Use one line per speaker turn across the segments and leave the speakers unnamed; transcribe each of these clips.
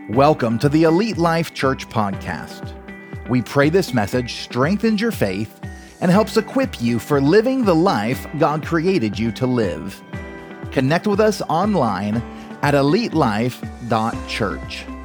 Welcome to the Elite Life Church podcast. We pray this message strengthens your faith and helps equip you for living the life God created you to live. Connect with us online at elitelife.church.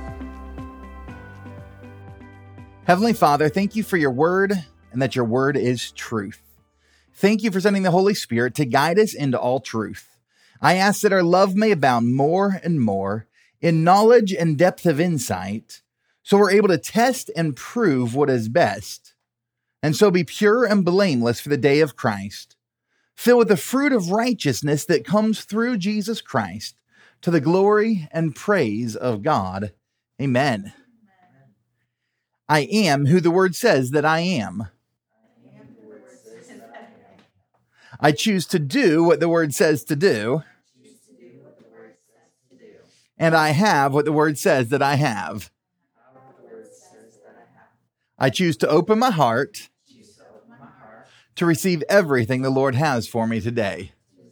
Heavenly Father, thank you for your word and that your word is truth. Thank you for sending the Holy Spirit to guide us into all truth. I ask that our love may abound more and more in knowledge and depth of insight, so we're able to test and prove what is best, and so be pure and blameless for the day of Christ, filled with the fruit of righteousness that comes through Jesus Christ, to the glory and praise of God. Amen. I am who the word says that I am. I choose to do what the word says to do. And I have what the word says that I have. I choose to open my heart to receive everything the Lord has for me today.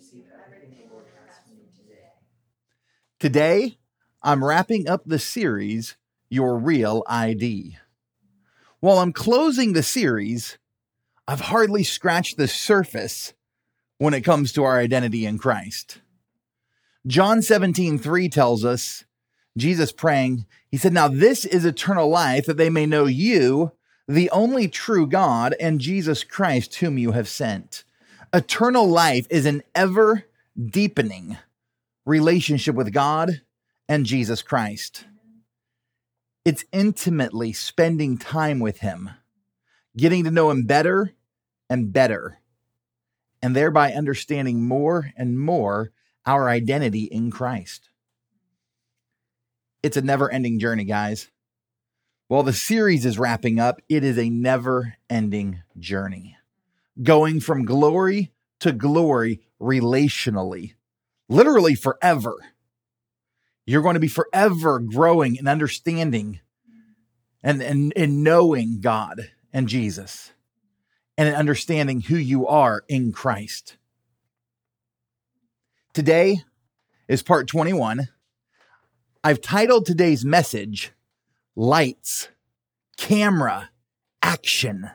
Today, I'm wrapping up the series, Your Real ID. While I'm closing the series, I've hardly scratched the surface when it comes to our identity in Christ. John 17:3 tells us, Jesus praying, he said, "Now this is eternal life, that they may know you, the only true God, and Jesus Christ, whom you have sent." Eternal life is an ever deepening relationship with God and Jesus Christ. It's intimately spending time with him, getting to know him better and better, and thereby understanding more and more our identity in Christ. It's a never-ending journey, guys. While the series is wrapping up, it is a never-ending journey. Going from glory to glory relationally, literally forever. You're going to be forever growing and understanding and knowing God and Jesus and in understanding who you are in Christ. Today is part 21. I've titled today's message, Lights, Camera, Action.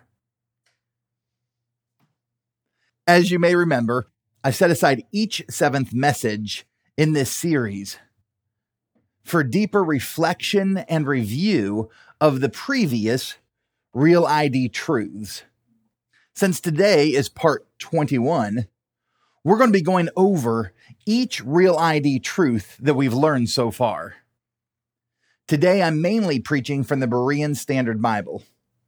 As you may remember, I set aside each seventh message in this series for deeper reflection and review of the previous Real ID truths. Since today is part 21, we're going to be going over each Real ID truth that we've learned so far. Today, I'm mainly preaching from the Berean Standard Bible.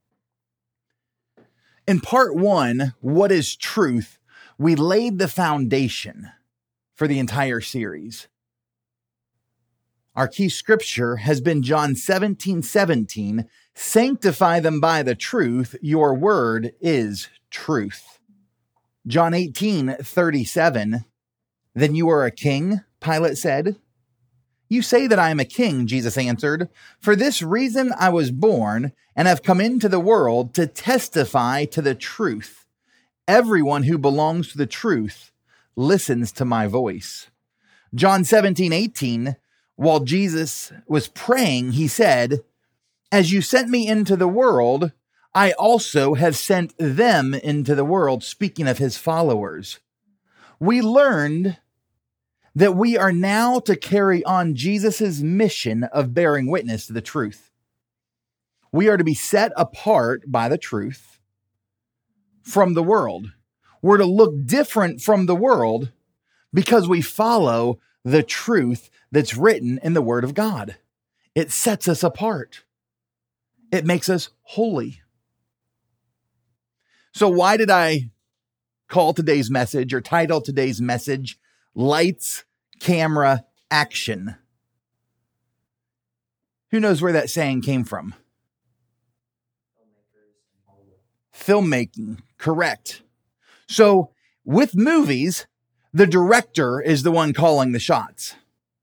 In part 1, What is Truth?, we laid the foundation for the entire series. Our key scripture has been John 17:17, "Sanctify them by the truth, your word is truth." John 18:37, "Then you are a king?" Pilate said. "You say that I am a king," Jesus answered. "For this reason I was born and have come into the world to testify to the truth. Everyone who belongs to the truth listens to my voice." John 17:18, while Jesus was praying, he said, "As you sent me into the world, I also have sent them into the world," speaking of his followers. We learned that we are now to carry on Jesus' mission of bearing witness to the truth. We are to be set apart by the truth from the world. We're to look different from the world because we follow the truth that's written in the Word of God. It sets us apart. It makes us holy. So why did I call today's message or title today's message, Lights, Camera, Action? Who knows where that saying came from? Filmmaking, correct. So with movies, the director is the one calling the shots.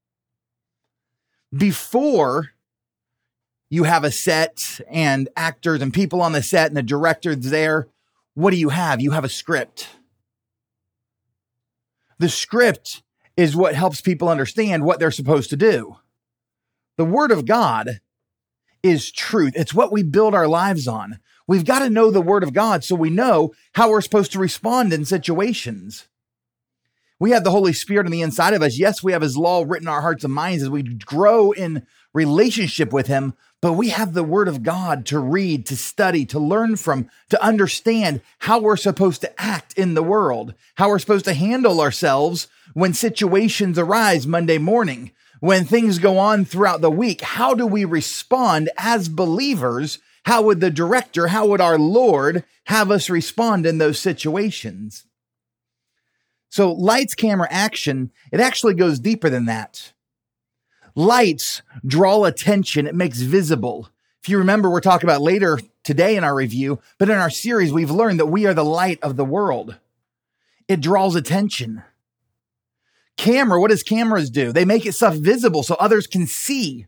Before you have a set and actors and people on the set and the director's there, what do you have? You have a script. The script is what helps people understand what they're supposed to do. The Word of God is truth. It's what we build our lives on. We've got to know the Word of God so we know how we're supposed to respond in situations. We have the Holy Spirit on the inside of us. Yes, we have His law written in our hearts and minds as we grow in relationship with Him, but we have the Word of God to read, to study, to learn from, to understand how we're supposed to act in the world, how we're supposed to handle ourselves when situations arise Monday morning, when things go on throughout the week. How do we respond as believers? How would the director, how would our Lord have us respond in those situations? So lights, camera, action, it actually goes deeper than that. Lights draw attention. It makes visible. If you remember, we're talking about later today in our review, but in our series, we've learned that we are the light of the world. It draws attention. Camera, what does cameras do? They make stuff visible so others can see.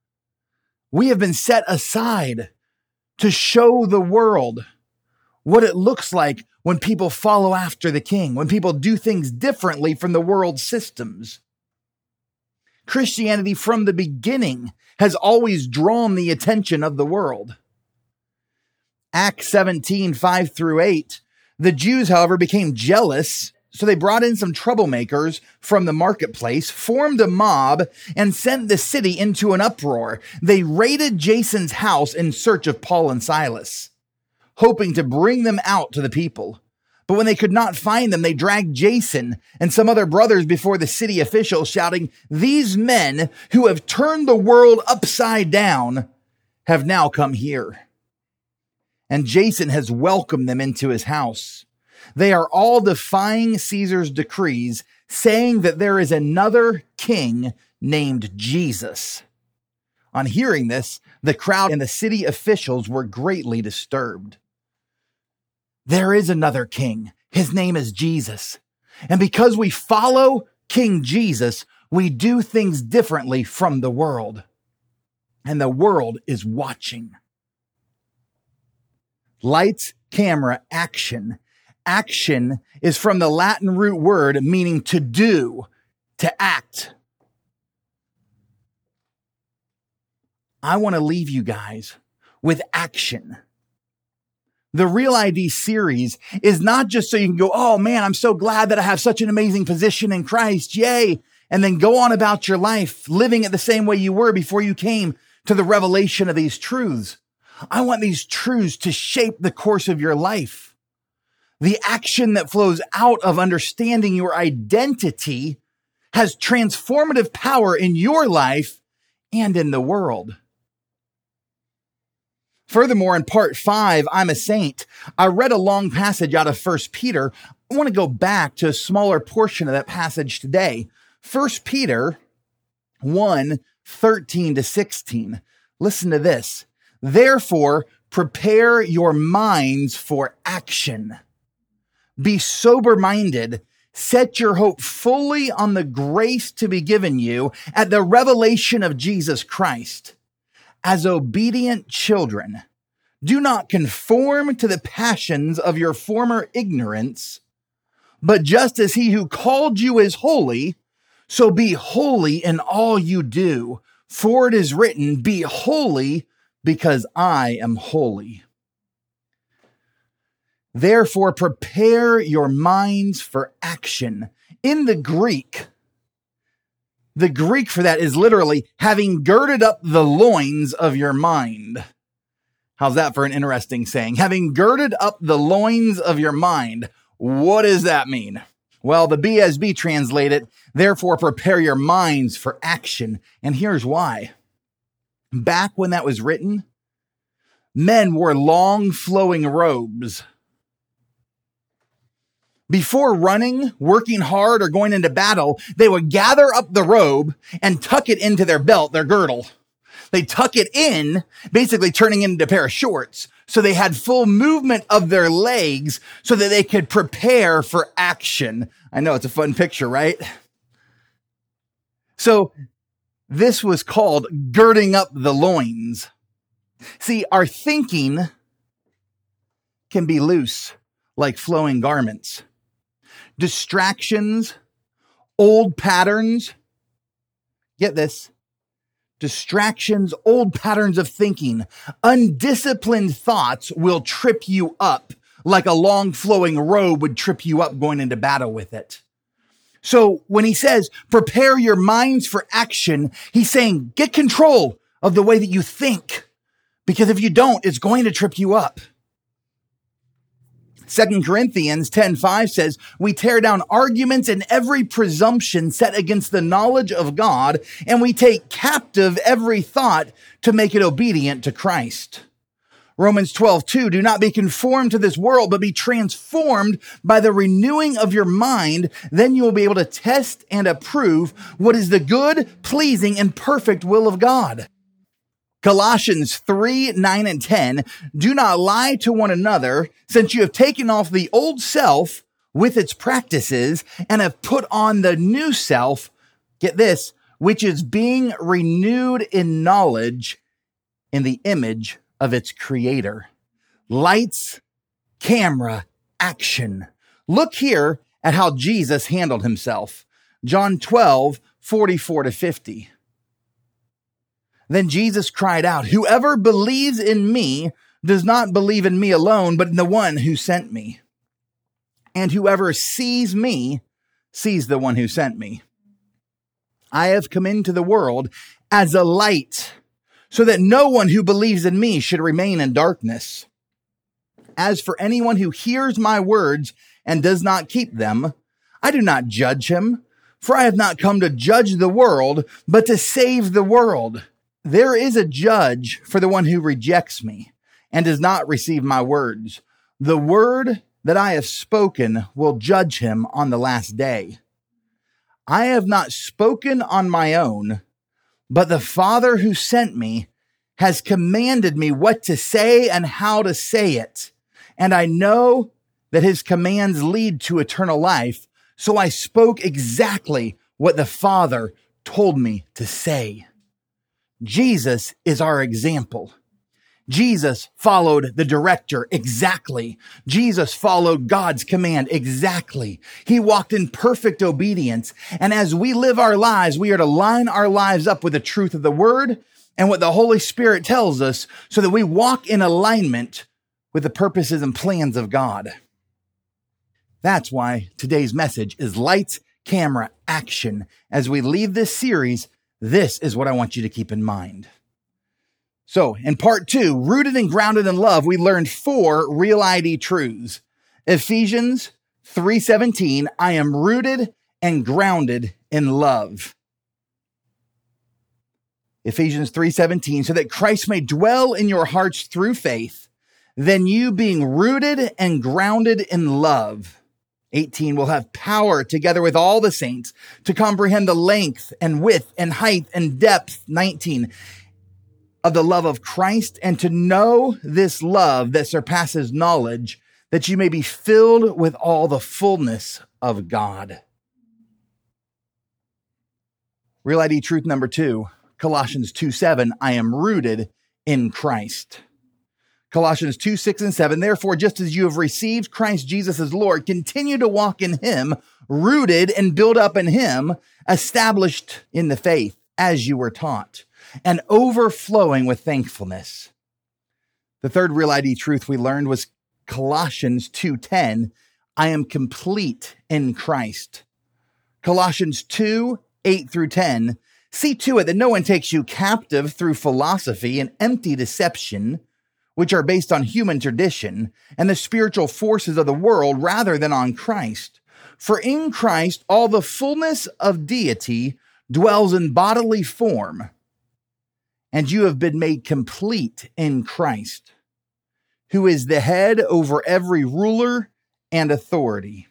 We have been set aside to show the world what it looks like when people follow after the King, when people do things differently from the world's systems. Christianity from the beginning has always drawn the attention of the world. Acts 17, 5-8. The Jews, however, became jealous, so they brought in some troublemakers from the marketplace, formed a mob, and sent the city into an uproar. They raided Jason's house in search of Paul and Silas, hoping to bring them out to the people. But when they could not find them, they dragged Jason and some other brothers before the city officials, shouting, "These men who have turned the world upside down have now come here." And Jason has welcomed them into his house. They are all defying Caesar's decrees, saying that there is another king named Jesus. On hearing this, the crowd and the city officials were greatly disturbed. There is another king. His name is Jesus. And because we follow King Jesus, we do things differently from the world. And the world is watching. Lights, camera, action. Action is from the Latin root word meaning to do, to act. I want to leave you guys with action. The Real ID series is not just so you can go, "Oh man, I'm so glad that I have such an amazing position in Christ. Yay." And then go on about your life, living it the same way you were before you came to the revelation of these truths. I want these truths to shape the course of your life. The action that flows out of understanding your identity has transformative power in your life and in the world. Furthermore, in part 5, I'm a Saint, I read a long passage out of 1 Peter. I want to go back to a smaller portion of that passage today. 1 Peter 1, 13-16. Listen to this. Therefore, prepare your minds for action. Be sober-minded. Set your hope fully on the grace to be given you at the revelation of Jesus Christ. As obedient children, do not conform to the passions of your former ignorance, but just as he who called you is holy, so be holy in all you do. For it is written, "Be holy, because I am holy." Therefore, prepare your minds for action. In the Greek for that is literally having girded up the loins of your mind. How's that for an interesting saying? Having girded up the loins of your mind. What does that mean? Well, the BSB translated, therefore prepare your minds for action. And here's why. Back when that was written, men wore long flowing robes. Before running, working hard, or going into battle, they would gather up the robe and tuck it into their belt, their girdle. They tuck it in, basically turning it into a pair of shorts. So they had full movement of their legs so that they could prepare for action. I know it's a fun picture, right? So this was called girding up the loins. See, our thinking can be loose, like flowing garments. Distractions, old patterns, get this, distractions, old patterns of thinking, undisciplined thoughts will trip you up like a long flowing robe would trip you up going into battle with it. So when he says, prepare your minds for action, he's saying, get control of the way that you think. Because if you don't, it's going to trip you up. 2 Corinthians 10:5 says, we tear down arguments and every presumption set against the knowledge of God, and we take captive every thought to make it obedient to Christ. Romans 12:2, do not be conformed to this world, but be transformed by the renewing of your mind. Then you will be able to test and approve what is the good, pleasing, and perfect will of God. Colossians 3:9 and 10, do not lie to one another, since you have taken off the old self with its practices and have put on the new self, get this, which is being renewed in knowledge in the image of its creator. Lights, camera, action. Look here at how Jesus handled himself. John 12:44-50. Then Jesus cried out, whoever believes in me does not believe in me alone, but in the one who sent me. And whoever sees me sees the one who sent me. I have come into the world as a light, so that no one who believes in me should remain in darkness. As for anyone who hears my words and does not keep them, I do not judge him, for I have not come to judge the world, but to save the world. There is a judge for the one who rejects me and does not receive my words. The word that I have spoken will judge him on the last day. I have not spoken on my own, but the Father who sent me has commanded me what to say and how to say it. And I know that his commands lead to eternal life. So I spoke exactly what the Father told me to say. Jesus is our example. Jesus followed the director exactly. Jesus followed God's command exactly. He walked in perfect obedience. And as we live our lives, we are to line our lives up with the truth of the word and what the Holy Spirit tells us so that we walk in alignment with the purposes and plans of God. That's why today's message is lights, camera, action. As we leave this series, this is what I want you to keep in mind. So in part 2, rooted and grounded in love, we learned 4 real ID truths. Ephesians 3:17, I am rooted and grounded in love. Ephesians 3:17, so that Christ may dwell in your hearts through faith, then you being rooted and grounded in love. 18, will have power together with all the saints to comprehend the length and width and height and depth. 19, of the love of Christ, and to know this love that surpasses knowledge, that you may be filled with all the fullness of God. Real ID truth number 2, Colossians 2:7, I am rooted in Christ. Colossians 2:6 and 7, therefore, just as you have received Christ Jesus as Lord, continue to walk in him, rooted and built up in him, established in the faith as you were taught, and overflowing with thankfulness. The third real ID truth we learned was Colossians 2:10, I am complete in Christ. Colossians 2:8-10, see to it that no one takes you captive through philosophy and empty deception, which are based on human tradition and the spiritual forces of the world rather than on Christ. For in Christ, all the fullness of deity dwells in bodily form, and you have been made complete in Christ, who is the head over every ruler and authority.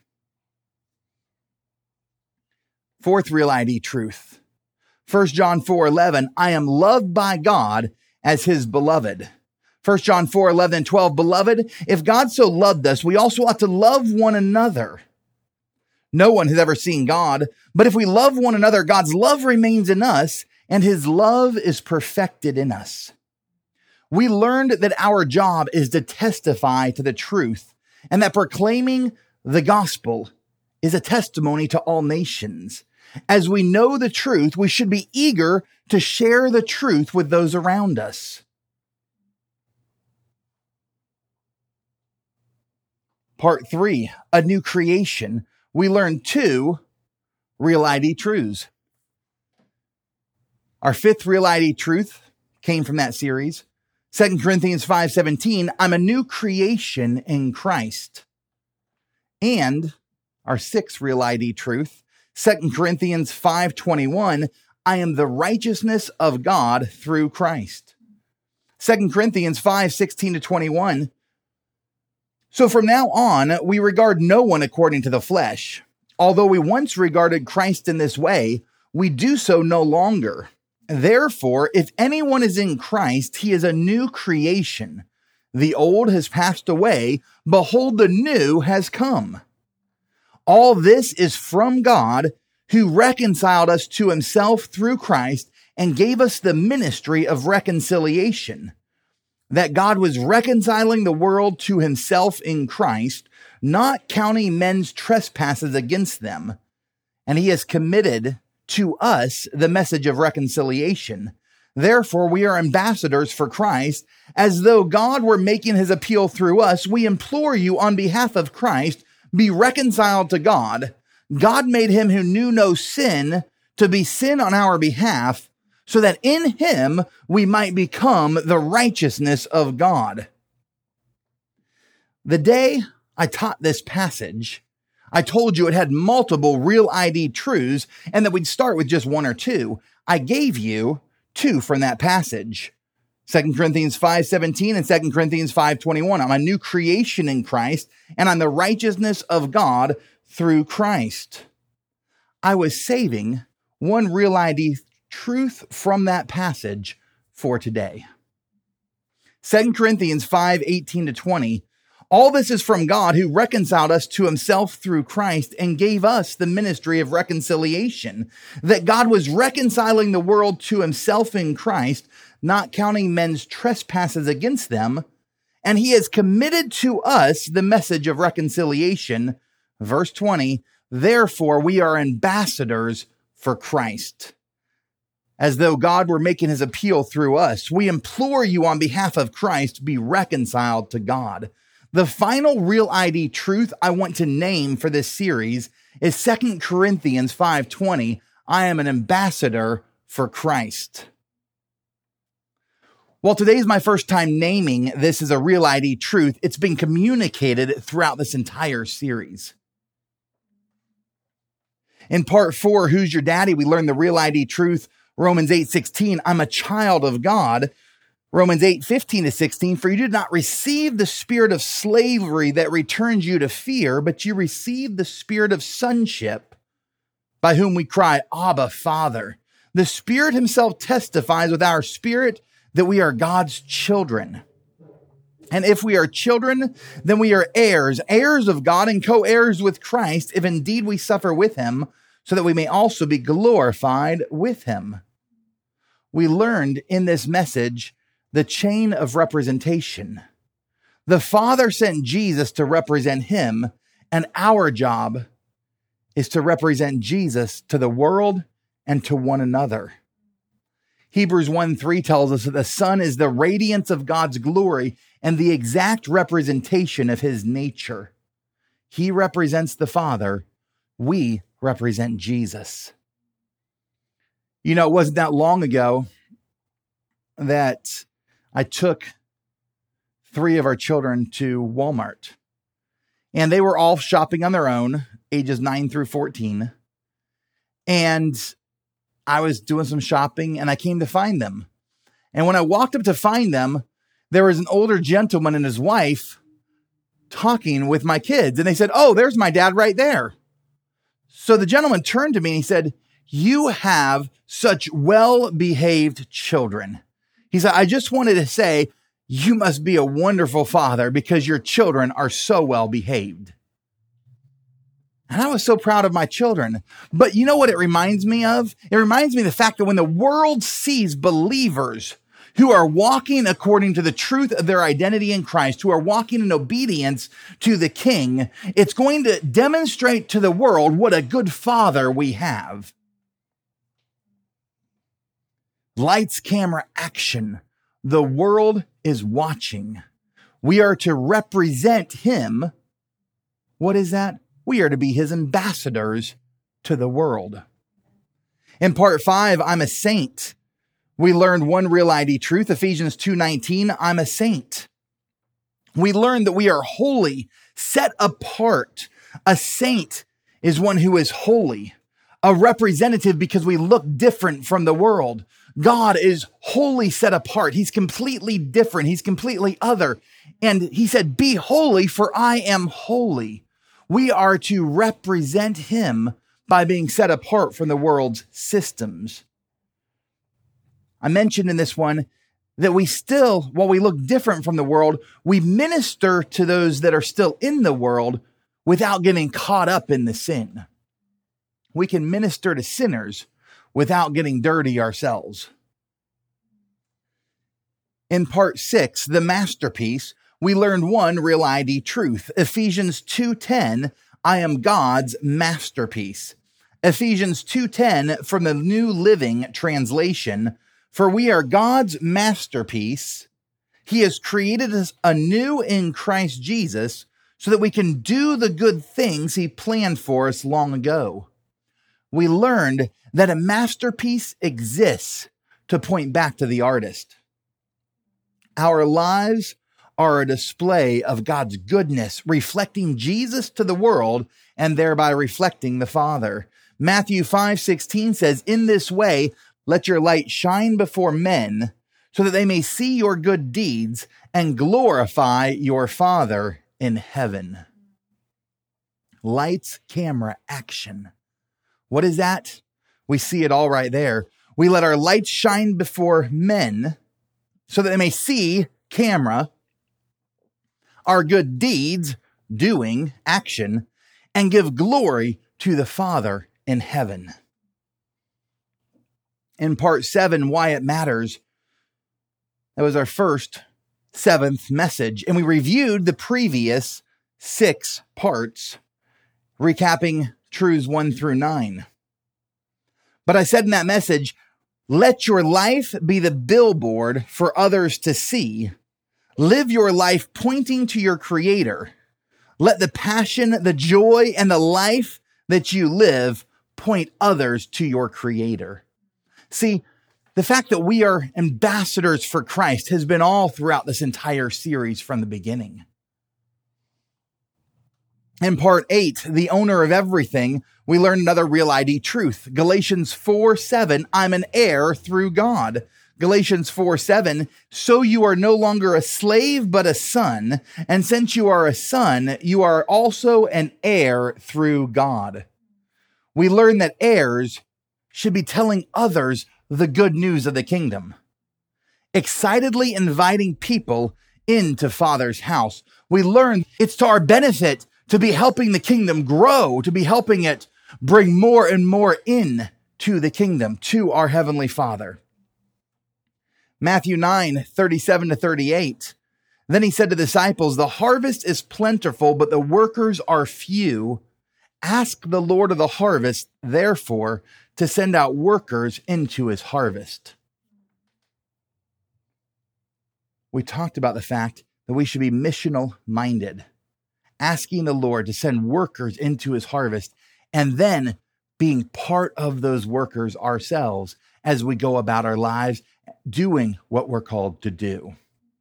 Fourth real ID truth. 1 John 4:11, I am loved by God as his beloved. 1 John 4:11-12, beloved, if God so loved us, we also ought to love one another. No one has ever seen God, but if we love one another, God's love remains in us, and his love is perfected in us. We learned that our job is to testify to the truth, and that proclaiming the gospel is a testimony to all nations. As we know the truth, we should be eager to share the truth with those around us. Part 3, a new creation. We learn 2 real ID truths. Our 5th real ID truth came from that series. 2 Corinthians 5:17, I'm a new creation in Christ. And our 6th real ID truth, 2 Corinthians 5:21, I am the righteousness of God through Christ. 2 Corinthians 5:16-21, so from now on, we regard no one according to the flesh. Although we once regarded Christ in this way, we do so no longer. Therefore, if anyone is in Christ, he is a new creation. The old has passed away. Behold, the new has come. All this is from God, who reconciled us to himself through Christ and gave us the ministry of reconciliation. That God was reconciling the world to himself in Christ, not counting men's trespasses against them. And he has committed to us the message of reconciliation. Therefore, we are ambassadors for Christ. As though God were making his appeal through us, we implore you on behalf of Christ, be reconciled to God. God made him who knew no sin to be sin on our behalf, so that in him we might become the righteousness of God. The day I taught this passage, I told you it had multiple real ID truths and that we'd start with just 1 or 2. I gave you 2 from that passage. 2 Corinthians 5:17 and 2 Corinthians 5:21. I'm a new creation in Christ and I'm the righteousness of God through Christ. I was saving 1 real ID truth from that passage for today. 2 Corinthians 5:18-20. All this is from God, who reconciled us to himself through Christ and gave us the ministry of reconciliation. That God was reconciling the world to himself in Christ, not counting men's trespasses against them. And he has committed to us the message of reconciliation. Verse 20, therefore we are ambassadors for Christ. As though God were making his appeal through us, we implore you on behalf of Christ, be reconciled to God. The final real ID truth I want to name for this series is 2 Corinthians 5:20. I am an ambassador for Christ. While today is my first time naming this as a real ID truth, it's been communicated throughout this entire series. In part 4, Who's Your Daddy? We learned the real ID truth. Romans 8:16, I'm a child of God. Romans 8:15-16, for you did not receive the spirit of slavery that returns you to fear, but you received the spirit of sonship, by whom we cry, Abba, Father. The Spirit himself testifies with our spirit that we are God's children. And if we are children, then we are heirs, heirs of God and co-heirs with Christ, if indeed we suffer with him, so that we may also be glorified with him. We learned in this message the chain of representation. The Father sent Jesus to represent him, and our job is to represent Jesus to the world and to one another. Hebrews 1:3 tells us that the Son is the radiance of God's glory and the exact representation of his nature. He represents the Father. We represent Jesus. You know, it wasn't that long ago that I took 3 of our children to Walmart, and they were all shopping on their own, ages 9 through 14. And I was doing some shopping and I came to find them. And when I walked up to find them, there was an older gentleman and his wife talking with my kids. And they said, oh, there's my dad right there. So the gentleman turned to me and he said, you have such well-behaved children. He said, I just wanted to say, you must be a wonderful father because your children are so well-behaved. And I was so proud of my children. But you know what it reminds me of? It reminds me of the fact that when the world sees believers who are walking according to the truth of their identity in Christ, who are walking in obedience to the King, it's going to demonstrate to the world what a good father we have. Lights, camera, action. The world is watching. We are to represent him. What is that? We are to be his ambassadors to the world. In part 5, I'm a saint. We learned one real ID truth, Ephesians 2:19, I'm a saint. We learned that we are holy, set apart. A saint is one who is holy, a representative because we look different from the world. God is wholly set apart. He's completely different. He's completely other. And he said, be holy, for I am holy. We are to represent him by being set apart from the world's systems. I mentioned in this one that we still, while we look different from the world, we minister to those that are still in the world without getting caught up in the sin. We can minister to sinners without getting dirty ourselves. In part 6, the masterpiece, we learned one real ID truth. Ephesians 2:10, I am God's masterpiece. Ephesians 2:10 from the New Living Translation, for we are God's masterpiece. He has created us anew in Christ Jesus so that we can do the good things he planned for us long ago. We learned that a masterpiece exists to point back to the artist. Our lives are a display of God's goodness, reflecting Jesus to the world and thereby reflecting the Father. Matthew 5:16 says, in this way, let your light shine before men so that they may see your good deeds and glorify your Father in heaven. Lights, camera, action. What is that? We see it all right there. We let our lights shine before men so that they may see, camera, our good deeds, doing, action, and give glory to the Father in heaven. In part 7, why it matters, that was our first, 7th message, and we reviewed the previous 6 parts, recapping truths 1 through 9. But I said in that message, let your life be the billboard for others to see. Live your life pointing to your Creator. Let the passion, the joy, and the life that you live point others to your Creator. See, the fact that we are ambassadors for Christ has been all throughout this entire series from the beginning. In part 8, the owner of everything, we learned another real ID truth. Galatians 4:7, I'm an heir through God. Galatians 4:7, so you are no longer a slave, but a son. And since you are a son, you are also an heir through God. We learn that heirs should be telling others the good news of the kingdom, excitedly inviting people into Father's house. We learn it's to our benefit to be helping the kingdom grow, to be helping it bring more and more in to the kingdom, to our Heavenly Father. Matthew 9:37-38. Then he said to the disciples, the harvest is plentiful, but the workers are few. Ask the Lord of the harvest, therefore, to send out workers into his harvest. We talked about the fact that we should be missional minded, asking the Lord to send workers into his harvest, and then being part of those workers ourselves as we go about our lives, doing what we're called to do.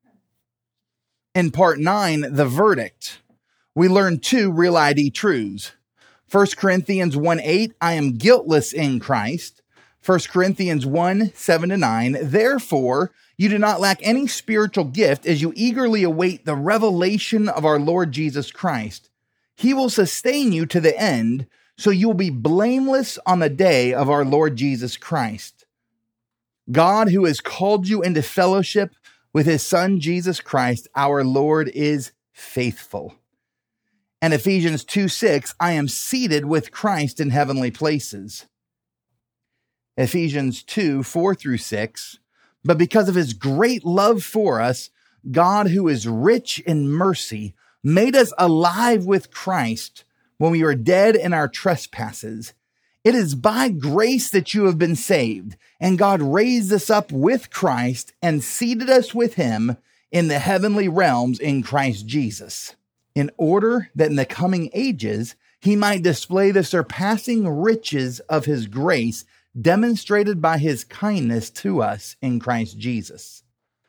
In part 9, the verdict, we learned 2 real ID truths. 1 Corinthians 1:8, I am guiltless in Christ. 1 Corinthians 1:7-9, therefore, you do not lack any spiritual gift as you eagerly await the revelation of our Lord Jesus Christ. He will sustain you to the end, so you will be blameless on the day of our Lord Jesus Christ. God, who has called you into fellowship with his Son, Jesus Christ, our Lord, is faithful. And Ephesians 2:6, I am seated with Christ in heavenly places. Ephesians 2:4-6, but because of his great love for us, God, who is rich in mercy, made us alive with Christ when we were dead in our trespasses. It is by grace that you have been saved, and God raised us up with Christ and seated us with him in the heavenly realms in Christ Jesus, in order that in the coming ages he might display the surpassing riches of his grace demonstrated by his kindness to us in Christ Jesus.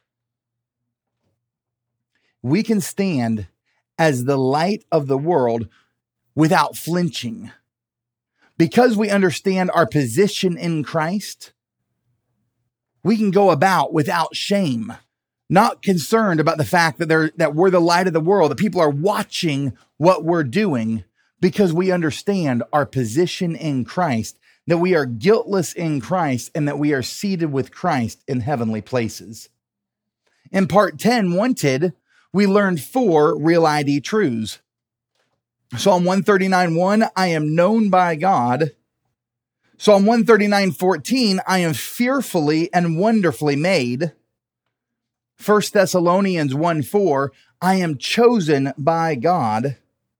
We can stand as the light of the world without flinching. Because we understand our position in Christ, we can go about without shame, not concerned about the fact that we're the light of the world, that people are watching what we're doing, because we understand our position in Christ, that we are guiltless in Christ, and that we are seated with Christ in heavenly places. In part 10, Wanted, we learned 4 real ID truths. Psalm 139:1, I am known by God. Psalm 139:14, I am fearfully and wonderfully made. 1 Thessalonians 1:4, I am chosen by God.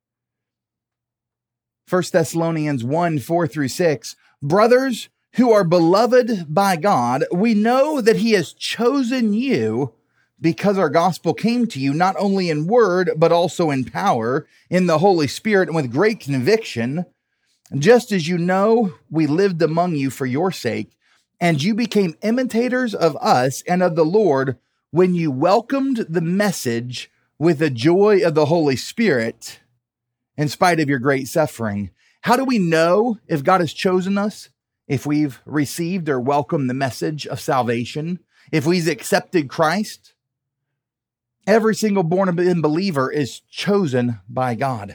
1 Thessalonians 1:4-6, brothers who are beloved by God, we know that he has chosen you because our gospel came to you not only in word, but also in power, in the Holy Spirit, and with great conviction. Just as you know, we lived among you for your sake, and you became imitators of us and of the Lord when you welcomed the message with the joy of the Holy Spirit, in spite of your great suffering. How do we know if God has chosen us? If we've received or welcomed the message of salvation, if we've accepted Christ. Every single born-again believer is chosen by God.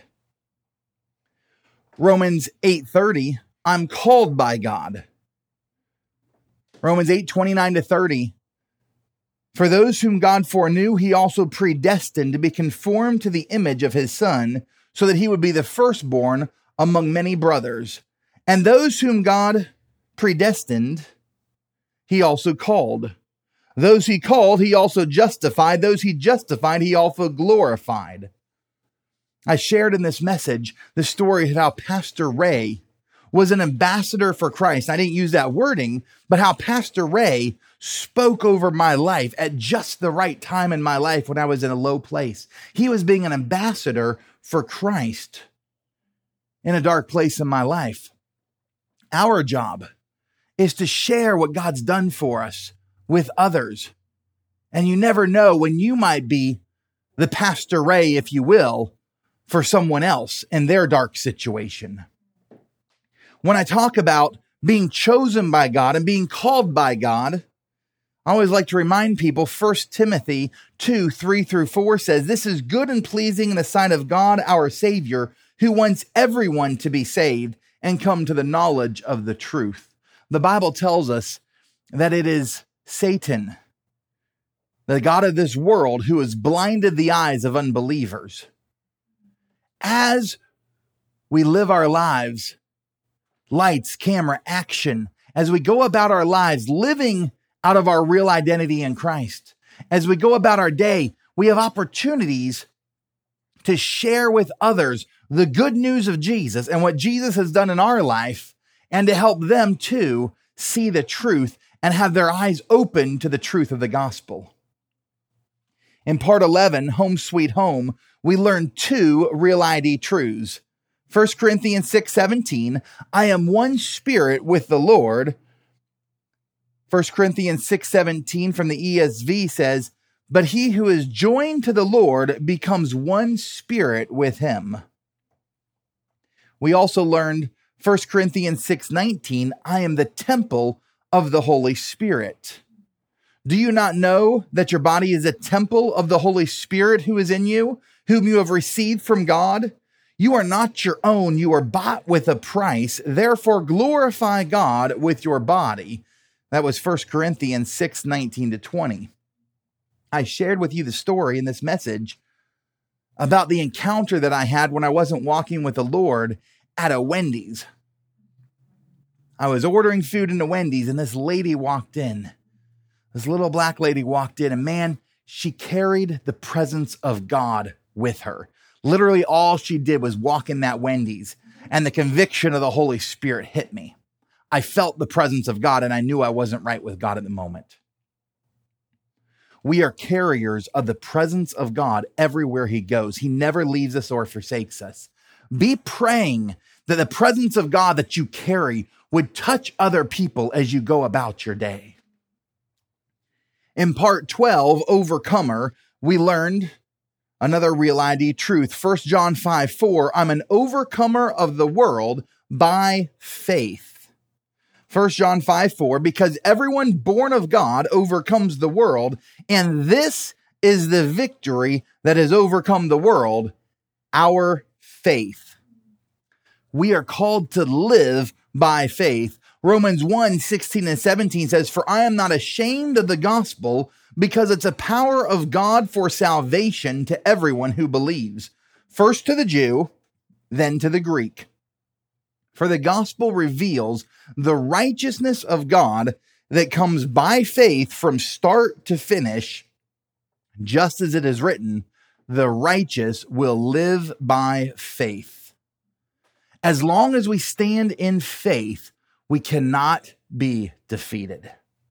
Romans 8:30, I'm called by God. Romans 8:29-30, for those whom God foreknew, he also predestined to be conformed to the image of his Son, so that he would be the firstborn among many brothers. And those whom God predestined, he also called. Those he called, he also justified. Those he justified, he also glorified. I shared in this message the story of how Pastor Ray was an ambassador for Christ. I didn't use that wording, but how Pastor Ray spoke over my life at just the right time in my life when I was in a low place. He was being an ambassador for Christ in a dark place in my life. Our job is to share what God's done for us with others. And you never know when you might be the Pastor Ray, if you will, for someone else in their dark situation. When I talk about being chosen by God and being called by God, I always like to remind people 1 Timothy 2:3-4 says, this is good and pleasing in the sight of God, our Savior, who wants everyone to be saved and come to the knowledge of the truth. The Bible tells us that it is Satan, the god of this world, who has blinded the eyes of unbelievers. As we live our lives, lights, camera, action, as we go about our lives living out of our real identity in Christ, as we go about our day, we have opportunities to share with others the good news of Jesus and what Jesus has done in our life, and to help them too see the truth and have their eyes open to the truth of the gospel. In part 11, Home Sweet Home, we learn 2 real ID truths. 1 Corinthians 6:17, I am one spirit with the Lord. 1 Corinthians 6:17 from the ESV says, but he who is joined to the Lord becomes one spirit with him. We also learned 1 Corinthians 6:19, I am the temple of the Holy Spirit. Do you not know that your body is a temple of the Holy Spirit who is in you, whom you have received from God? You are not your own. You are bought with a price. Therefore, glorify God with your body. That was 1 Corinthians 6:19-20. I shared with you the story in this message about the encounter that I had when I wasn't walking with the Lord at a Wendy's. I was ordering food in a Wendy's, and this lady walked in. This little black lady walked in, and man, she carried the presence of God with her. Literally all she did was walk in that Wendy's. and the conviction of the Holy Spirit hit me. I felt the presence of God, and I knew I wasn't right with God at the moment. We are carriers of the presence of God everywhere he goes. He never leaves us or forsakes us. Be praying that the presence of God that you carry would touch other people as you go about your day. In part 12, Overcomer, we learned another real ID truth. 1 John 5:4, I'm an overcomer of the world by faith. 1 John 5:4, because everyone born of God overcomes the world, and this is the victory that has overcome the world, our faith. We are called to live by faith. Romans 1:16 and 17 says, for I am not ashamed of the gospel, because it's a power of God for salvation to everyone who believes, first to the Jew, then to the Greek. For the gospel reveals the righteousness of God that comes by faith from start to finish, just as it is written, the righteous will live by faith. As long as we stand in faith, we cannot be defeated.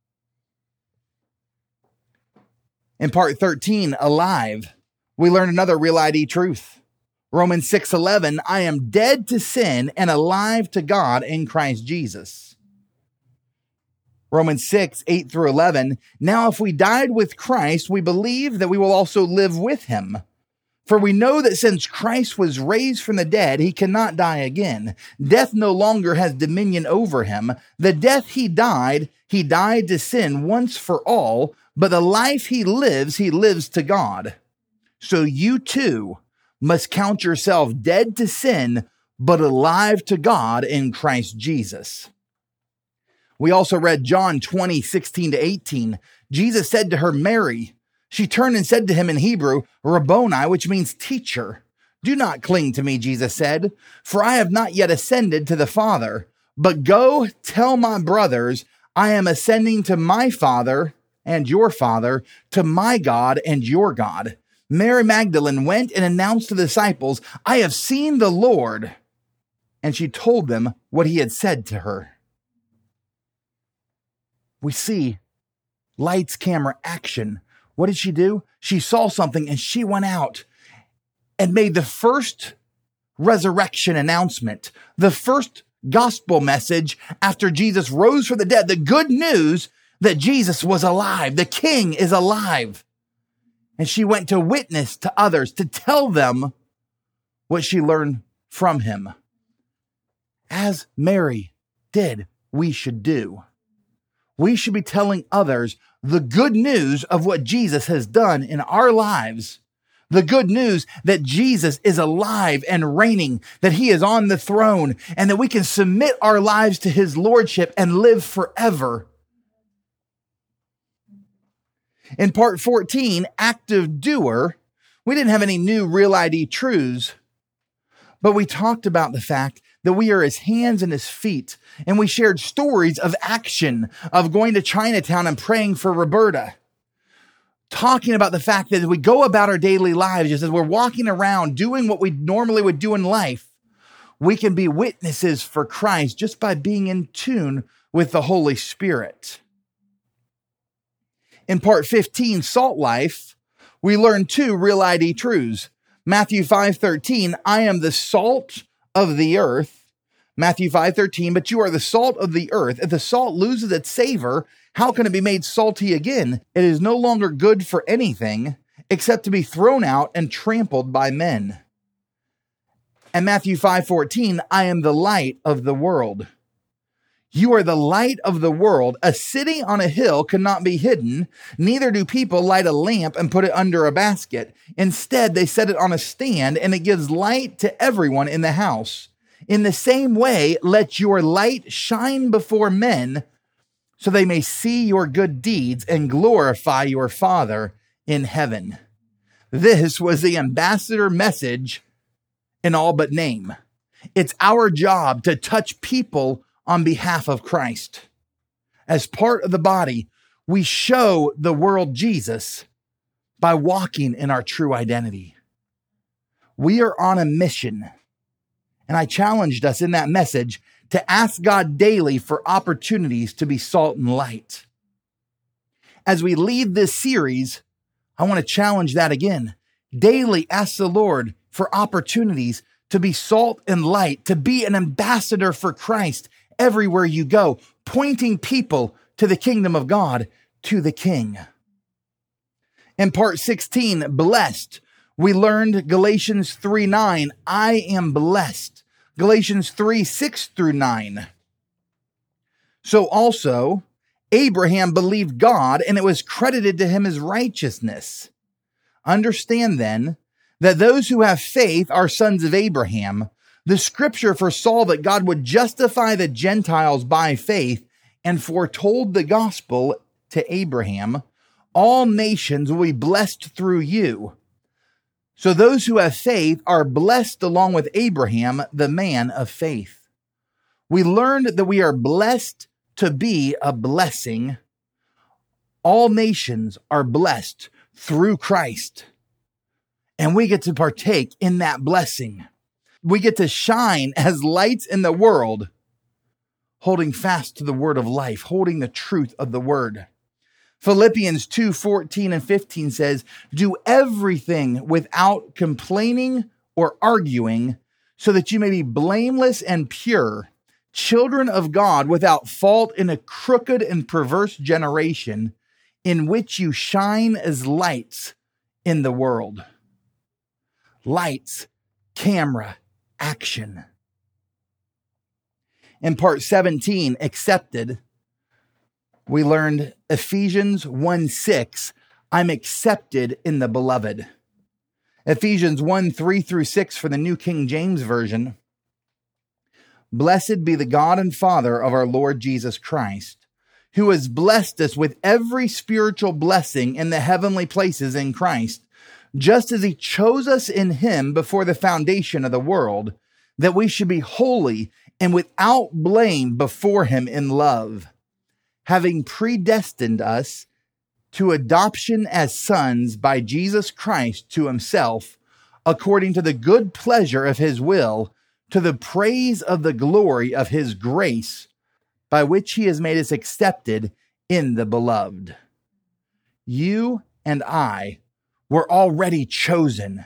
In part 13, Alive, we learn another real ID truth. Romans 6:11, I am dead to sin and alive to God in Christ Jesus. Romans 6:8 through 11, now if we died with Christ, we believe that we will also live with him. For we know that since Christ was raised from the dead, he cannot die again. Death no longer has dominion over him. The death he died to sin once for all, but the life he lives to God. So you too must count yourself dead to sin, but alive to God in Christ Jesus. We also read John 20:16 to 18. Jesus said to her, Mary. She turned and said to him in Hebrew, Rabboni, which means teacher. Do not cling to me, Jesus said, for I have not yet ascended to the Father, but go tell my brothers, I am ascending to my Father and your Father, to my God and your God. Mary Magdalene went and announced to the disciples, I have seen the Lord. And she told them what he had said to her. We see lights, camera, action. What did she do? She saw something and she went out and made the first resurrection announcement, the first gospel message after Jesus rose from the dead, the good news that Jesus was alive, the King is alive. And she went to witness to others, to tell them what she learned from him. As Mary did, we should do. We should be telling others the good news of what Jesus has done in our lives. The good news that Jesus is alive and reigning, that he is on the throne, and that we can submit our lives to his lordship and live forever. In part 14, Active Doer, we didn't have any new real ID truths, but we talked about the fact that we are his hands and his feet, and we shared stories of action, of going to Chinatown and praying for Roberta, talking about the fact that as we go about our daily lives, just as we're walking around doing what we normally would do in life, we can be witnesses for Christ just by being in tune with the Holy Spirit. In part 15, Salt Life, we learned two real ID truths. Matthew 5:13, I am the salt of the earth. Matthew 5:13, but you are the salt of the earth. If the salt loses its savor, how can it be made salty again? It is no longer good for anything except to be thrown out and trampled by men. And Matthew 5:14, I am the light of the world. You are the light of the world. A city on a hill cannot be hidden. Neither do people light a lamp and put it under a basket. Instead, they set it on a stand, and it gives light to everyone in the house. In the same way, let your light shine before men, so they may see your good deeds and glorify your Father in heaven. This was the ambassador message in all but name. It's our job to touch people on behalf of Christ. As part of the body, we show the world Jesus by walking in our true identity. We are on a mission, And I challenged us in that message to ask God daily for opportunities to be salt and light. As we leave this series, I want to challenge that again. Daily ask the Lord for opportunities to be salt and light, to be an ambassador for Christ everywhere you go, pointing people to the kingdom of God, to the King. In part 16, blessed, we learned Galatians 3:9, I am blessed. Galatians 3:6-9. So also, Abraham believed God, and it was credited to him as righteousness. Understand then that those who have faith are sons of Abraham. The scripture foresaw that God would justify the Gentiles by faith and foretold the gospel to Abraham. All nations will be blessed through you. So those who have faith are blessed along with Abraham, the man of faith. We learned that we are blessed to be a blessing. All nations are blessed through Christ. And we get to partake in that blessing. We get to shine as lights in the world, holding fast to the word of life, holding the truth of the word. Philippians 2:14-15 says, do everything without complaining or arguing, so that you may be blameless and pure, children of God without fault in a crooked and perverse generation, in which you shine as lights in the world. Lights, camera, action. In part 17, accepted, we learned Ephesians 1:6, I'm accepted in the beloved. Ephesians 1:3-6 for the New King James Version. Blessed be the God and Father of our Lord Jesus Christ, who has blessed us with every spiritual blessing in the heavenly places in Christ, just as he chose us in him before the foundation of the world, that we should be holy and without blame before him in love, having predestined us to adoption as sons by Jesus Christ to himself, according to the good pleasure of his will, to the praise of the glory of his grace, by which he has made us accepted in the beloved. You and I were already chosen.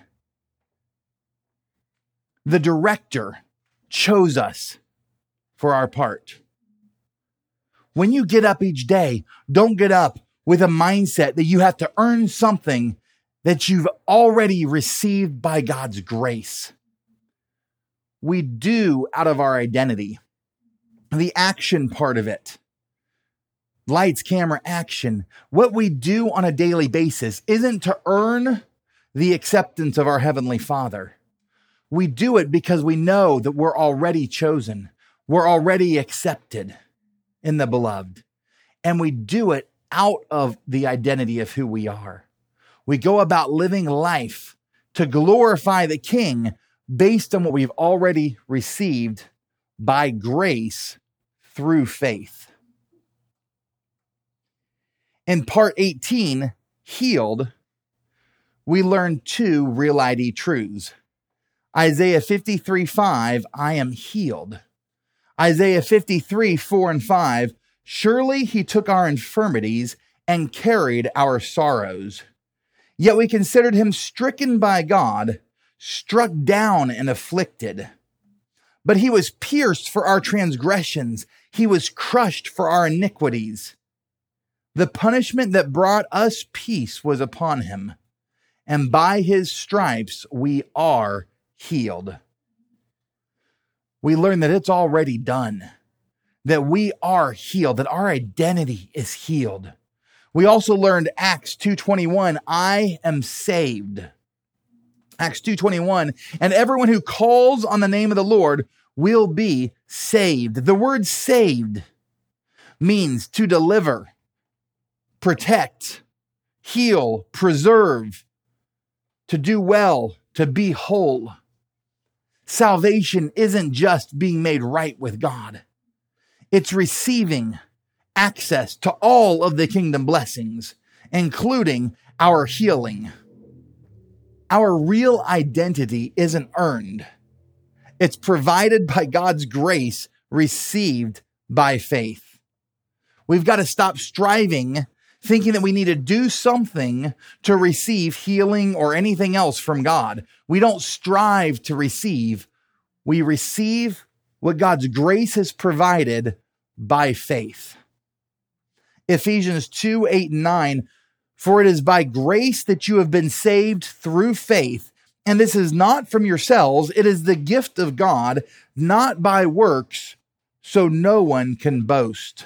The director chose us for our part. When you get up each day, don't get up with a mindset that you have to earn something that you've already received by God's grace. We do out of our identity. The action part of it. Lights, camera, action. What we do on a daily basis isn't to earn the acceptance of our Heavenly Father. We do it because we know that we're already chosen. We're already accepted in the beloved. And we do it out of the identity of who we are. We go about living life to glorify the King based on what we've already received by grace through faith. In part 18, healed, we learn two real ID truths. Isaiah 53:5, I am healed. Isaiah 53:4-5, surely he took our infirmities and carried our sorrows. Yet we considered him stricken by God, struck down and afflicted. But he was pierced for our transgressions. He was crushed for our iniquities. The punishment that brought us peace was upon him, and by his stripes we are healed. We learn that it's already done, that we are healed, that our identity is healed. We also learned Acts 2:21, I am saved. Acts 2:21, and everyone who calls on the name of the Lord will be saved. The word saved means to deliver, protect, heal, preserve, to do well, to be whole. Salvation isn't just being made right with God. It's receiving access to all of the kingdom blessings, including our healing. Our real identity isn't earned. It's provided by God's grace, received by faith. We've got to stop striving, thinking that we need to do something to receive healing or anything else from God. We don't strive to receive. We receive what God's grace has provided by faith. Ephesians 2, 8, and 9, for it is by grace that you have been saved through faith, and this is not from yourselves, it is the gift of God, not by works, so no one can boast.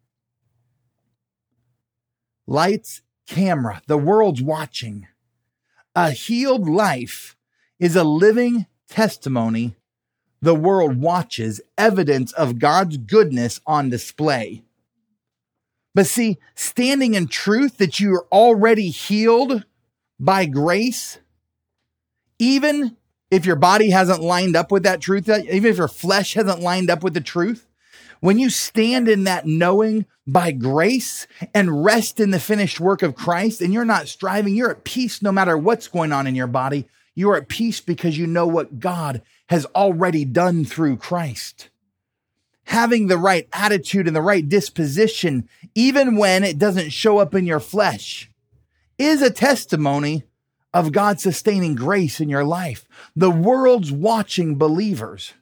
Lights, camera, the world's watching. A healed life is a living testimony. The world watches, evidence of God's goodness on display. But see, standing in truth that you are already healed by grace, even if your body hasn't lined up with that truth, even if your flesh hasn't lined up with the truth, when you stand in that knowing by grace and rest in the finished work of Christ, and you're not striving, you're at peace no matter what's going on in your body. You're at peace because you know what God has already done through Christ. Having the right attitude and the right disposition, even when it doesn't show up in your flesh, is a testimony of God's sustaining grace in your life. The world's watching believers.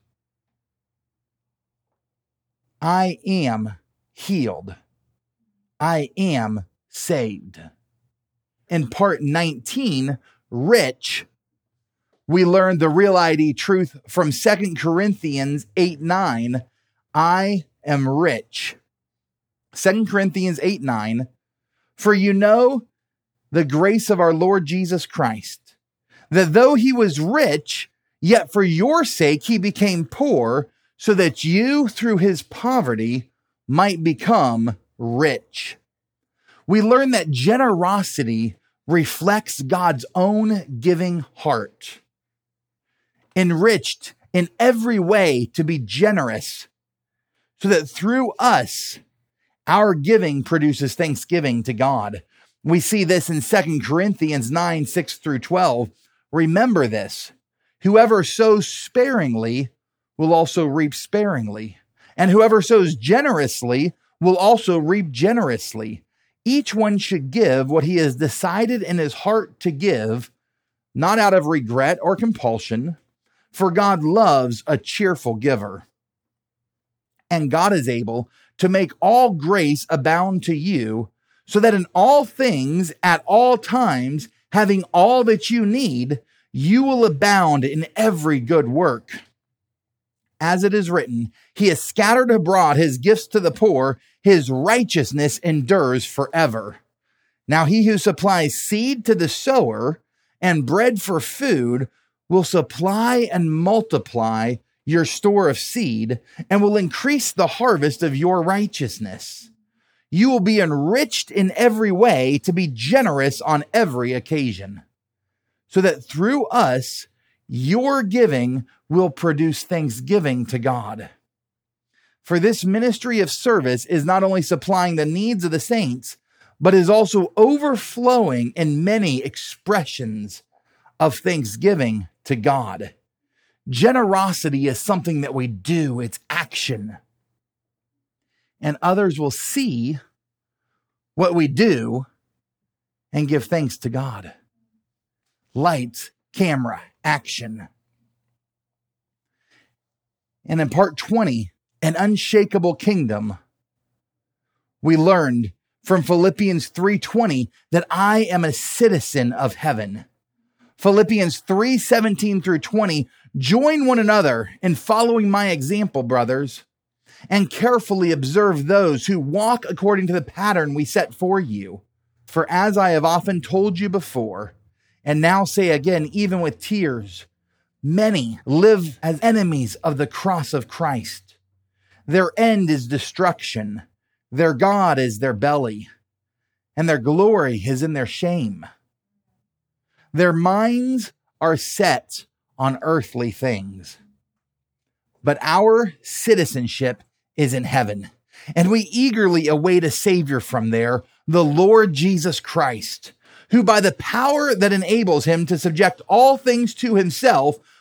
I am healed. I am saved. In part 19, rich, we learned the real ID truth from 2 Corinthians 8:9. I am rich. 2 Corinthians 8:9. For you know the grace of our Lord Jesus Christ, that though he was rich, yet for your sake he became poor, so that you through his poverty might become rich. We learn that generosity reflects God's own giving heart. Enriched in every way to be generous, so that through us, our giving produces thanksgiving to God. We see this in 2 Corinthians 9, 6 through 12. Remember this, whoever sows sparingly will also reap sparingly, and whoever sows generously will also reap generously. Each one should give what he has decided in his heart to give, not out of regret or compulsion, for God loves a cheerful giver. And God is able to make all grace abound to you, so that in all things, at all times, having all that you need, you will abound in every good work. As it is written, he has scattered abroad his gifts to the poor, his righteousness endures forever. Now he who supplies seed to the sower and bread for food will supply and multiply your store of seed and will increase the harvest of your righteousness. You will be enriched in every way to be generous on every occasion, so that through us, your giving will produce thanksgiving to God. For this ministry of service is not only supplying the needs of the saints, but is also overflowing in many expressions of thanksgiving to God. Generosity is something that we do, it's action. And others will see what we do and give thanks to God. Lights, camera, action. And in part 20, an unshakable kingdom, we learned from Philippians 3:20 that I am a citizen of heaven. Philippians 3:17 through 20, join one another in following my example, brothers, and carefully observe those who walk according to the pattern we set for you. For as I have often told you before, and now say again, even with tears, many live as enemies of the cross of Christ. Their end is destruction. Their God is their belly, and their glory is in their shame. Their minds are set on earthly things, but our citizenship is in heaven, and we eagerly await a Savior from there, the Lord Jesus Christ, who by the power that enables him to subject all things to himself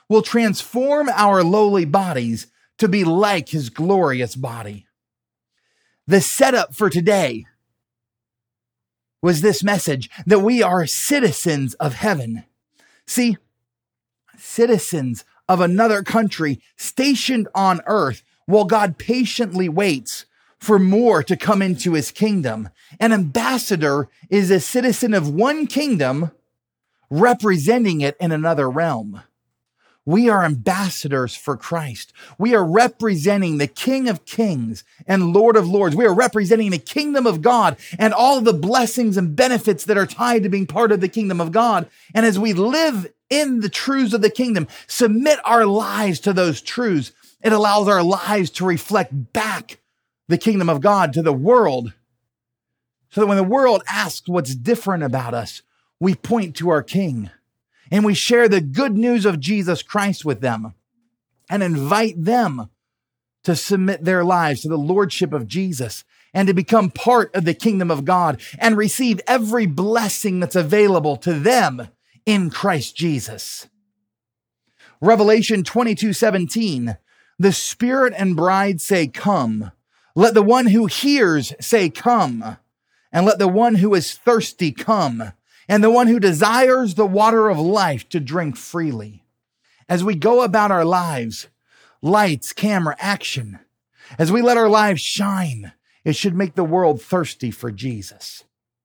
will transform our lowly bodies to be like his glorious body. The setup for today was this message that we are citizens of heaven. See, citizens of another country stationed on earth while God patiently waits for more to come into his kingdom. An ambassador is a citizen of one kingdom representing it in another realm. We are ambassadors for Christ. We are representing the King of Kings and Lord of Lords. We are representing the kingdom of God and all the blessings and benefits that are tied to being part of the kingdom of God. And as we live in the truths of the kingdom, submit our lives to those truths, it allows our lives to reflect back the kingdom of God to the world. So that when the world asks what's different about us, we point to our King. And we share the good news of Jesus Christ with them and invite them to submit their lives to the lordship of Jesus and to become part of the kingdom of God and receive every blessing that's available to them in Christ Jesus. Revelation 22:17, the Spirit and bride say, "Come." Let the one who hears say, "Come." And let the one who is thirsty come. And the one who desires the water of life to drink freely. As we go about our lives, lights, camera, action. As we let our lives shine, it should make the world thirsty for Jesus.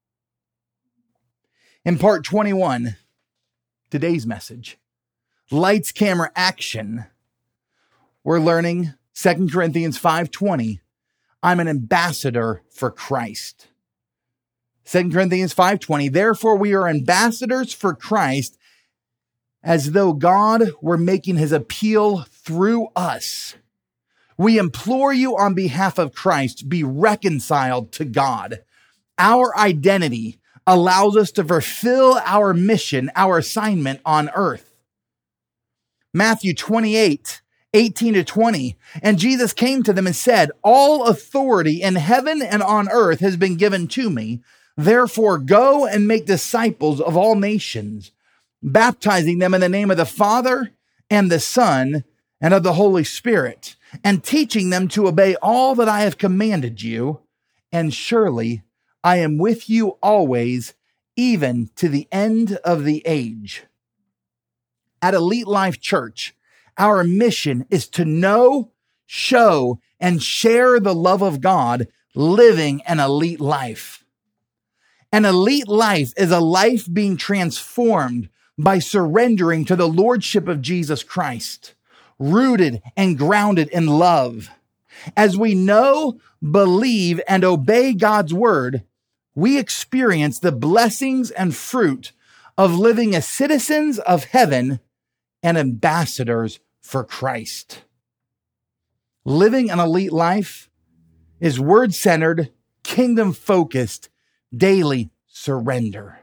In part 21, today's message, lights, camera, action, we're learning 2 Corinthians 5:20, I'm an ambassador for Christ. 2 Corinthians 5:20, therefore we are ambassadors for Christ as though God were making his appeal through us. We implore you on behalf of Christ, be reconciled to God. Our identity allows us to fulfill our mission, our assignment on earth. Matthew 28:18-20, and Jesus came to them and said, all authority in heaven and on earth has been given to me. Therefore, go and make disciples of all nations, baptizing them in the name of the Father and the Son and of the Holy Spirit, and teaching them to obey all that I have commanded you. And surely I am with you always, even to the end of the age. At Elite Life Church, our mission is to know, show, and share the love of God, living an elite life. An elite life is a life being transformed by surrendering to the lordship of Jesus Christ, rooted and grounded in love. As we know, believe, and obey God's word, we experience the blessings and fruit of living as citizens of heaven and ambassadors for Christ. Living an elite life is word-centered, kingdom-focused, daily surrender.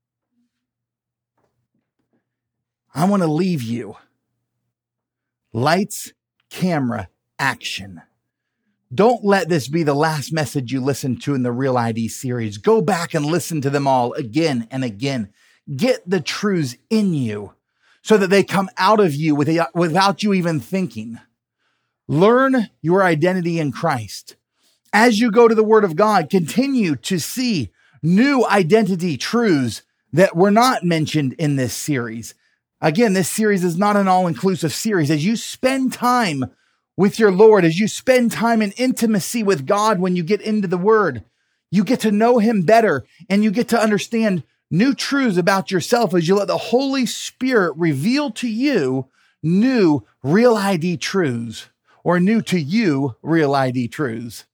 I want to leave you. Lights, camera, action. Don't let this be the last message you listen to in the Real ID series. Go back and listen to them all again and again. Get the truths in you so that they come out of you without you even thinking. Learn your identity in Christ. As you go to the Word of God, continue to see new identity truths that were not mentioned in this series. Again, this series is not an all-inclusive series. As you spend time with your Lord, as you spend time in intimacy with God when you get into the Word, you get to know Him better and you get to understand new truths about yourself as you let the Holy Spirit reveal to you new Real ID truths, or new to you Real ID truths.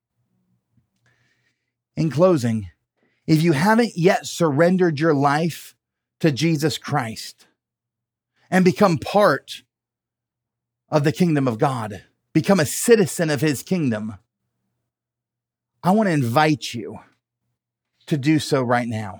In closing, if you haven't yet surrendered your life to Jesus Christ and become part of the kingdom of God, become a citizen of his kingdom, I want to invite you to do so right now.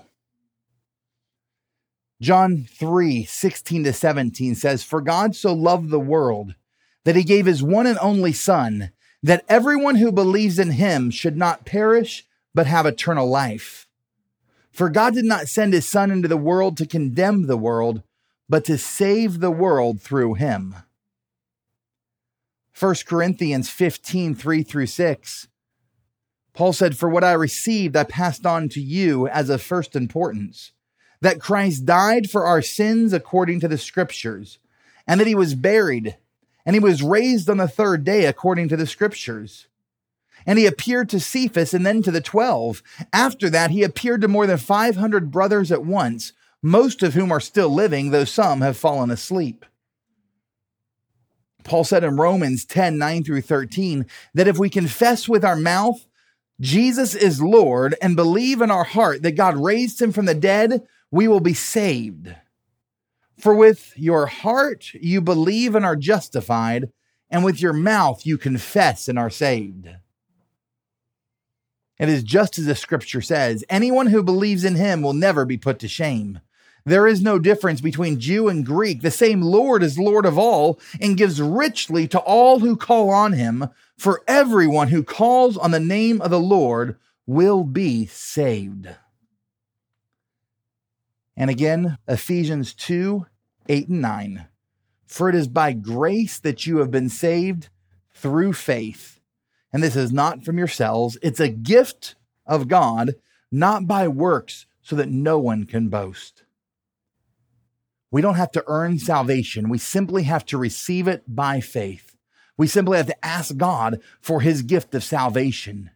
John 3:16-17 says, for God so loved the world that he gave his one and only Son, that everyone who believes in him should not perish, but have eternal life. For God did not send his Son into the world to condemn the world, but to save the world through him. 1 Corinthians 15, 3-6. Paul said, "For what I received, I passed on to you as of first importance, that Christ died for our sins according to the Scriptures, and that he was buried, and he was raised on the third day according to the Scriptures. And he appeared to Cephas and then to the 12. After that, he appeared to more than 500 brothers at once, most of whom are still living, though some have fallen asleep." Paul said in Romans 10, 9-13, that if we confess with our mouth Jesus is Lord and believe in our heart that God raised him from the dead, we will be saved. For with your heart you believe and are justified, and with your mouth you confess and are saved. It is just as the Scripture says, anyone who believes in him will never be put to shame. There is no difference between Jew and Greek. The same Lord is Lord of all and gives richly to all who call on him. For everyone who calls on the name of the Lord will be saved. And again, Ephesians 2, 8-9. For it is by grace that you have been saved through faith. And this is not from yourselves. It's a gift of God, not by works, so that no one can boast. We don't have to earn salvation. We simply have to receive it by faith. We simply have to ask God for his gift of salvation.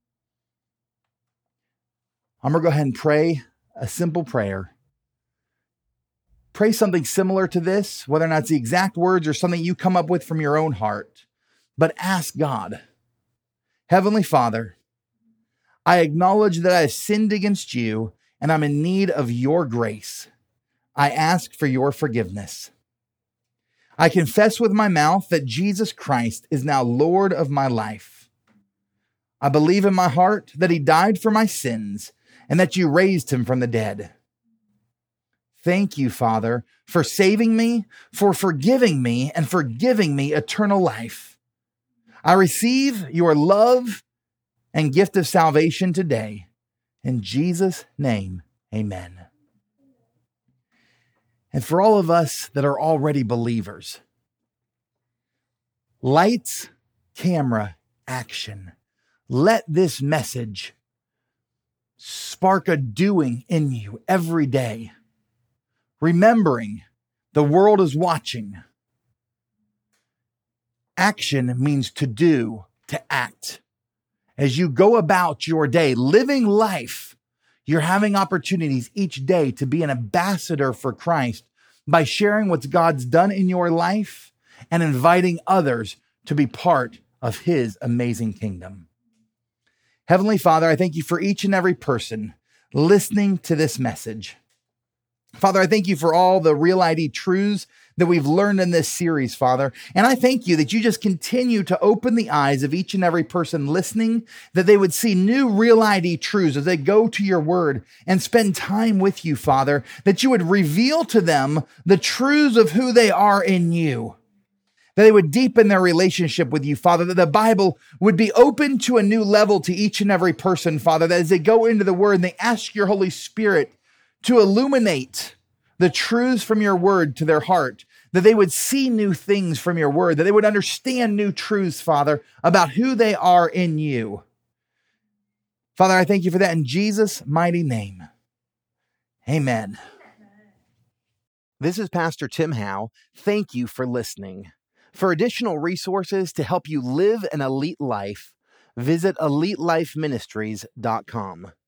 I'm going to go ahead and pray a simple prayer. Pray something similar to this, whether or not it's the exact words or something you come up with from your own heart. But ask God, Heavenly Father, I acknowledge that I have sinned against you and I'm in need of your grace. I ask for your forgiveness. I confess with my mouth that Jesus Christ is now Lord of my life. I believe in my heart that he died for my sins and that you raised him from the dead. Thank you, Father, for saving me, for forgiving me, and for giving me eternal life. I receive your love and gift of salvation today. In Jesus' name, amen. And for all of us that are already believers, lights, camera, action. Let this message spark a doing in you every day. Remembering the world is watching. Action means to do, to act. As you go about your day, living life, you're having opportunities each day to be an ambassador for Christ by sharing what God's done in your life and inviting others to be part of his amazing kingdom. Heavenly Father, I thank you for each and every person listening to this message. Father, I thank you for all the Real ID truths that we've learned in this series, Father. And I thank you that you just continue to open the eyes of each and every person listening, that they would see new Real ID truths as they go to your word and spend time with you, Father, that you would reveal to them the truths of who they are in you, that they would deepen their relationship with you, Father, that the Bible would be open to a new level to each and every person, Father, that as they go into the word and they ask your Holy Spirit to illuminate the truths from your word to their heart, that they would see new things from your word, that they would understand new truths, Father, about who they are in you. Father, I thank you for that in Jesus' mighty name. Amen. This is Pastor Tim Howe. Thank you for listening. For additional resources to help you live an elite life, visit EliteLifeMinistries.com.